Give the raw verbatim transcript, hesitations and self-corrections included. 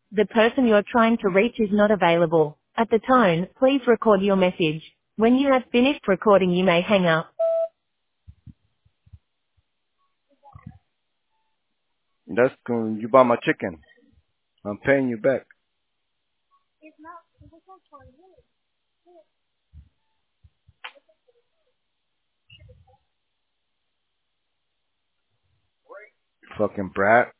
The person you're trying to reach is not available. At the tone, please record your message. When you have finished recording, you may hang up. That's cool. You bought my chicken. I'm paying you back. Fucking brat.